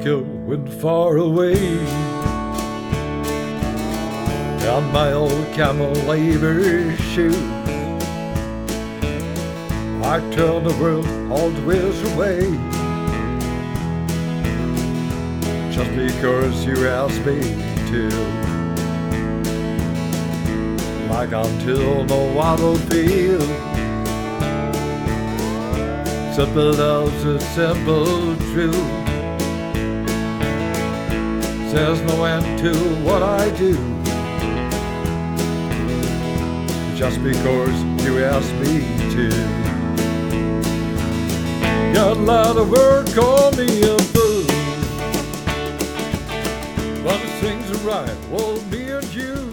going far away. On my old camel labor shoes, I turn the world all the ways away. Just because you asked me to. Like until no other feel. Simple love's a simple truth. There's no end to what I do. Just because you asked me to. Got a lot of work on me a fool, but the things are right, well, me and you.